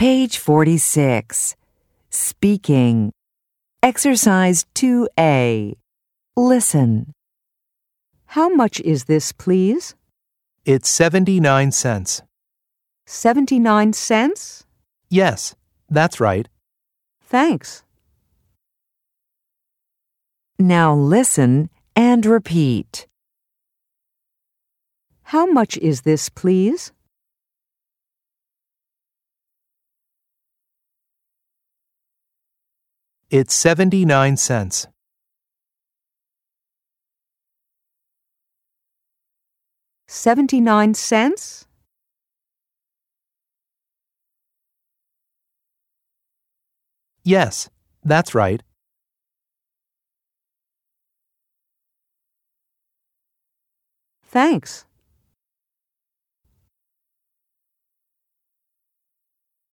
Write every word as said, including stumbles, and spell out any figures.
Page forty-six. Speaking. Exercise two A. Listen. How much is this, please? It's seventy-nine cents. Seventy-nine cents? Yes, that's right. Thanks. Now listen and repeat. How much is this, please? It's seventy-nine cents. Seventy-nine cents? Yes, that's right. Thanks.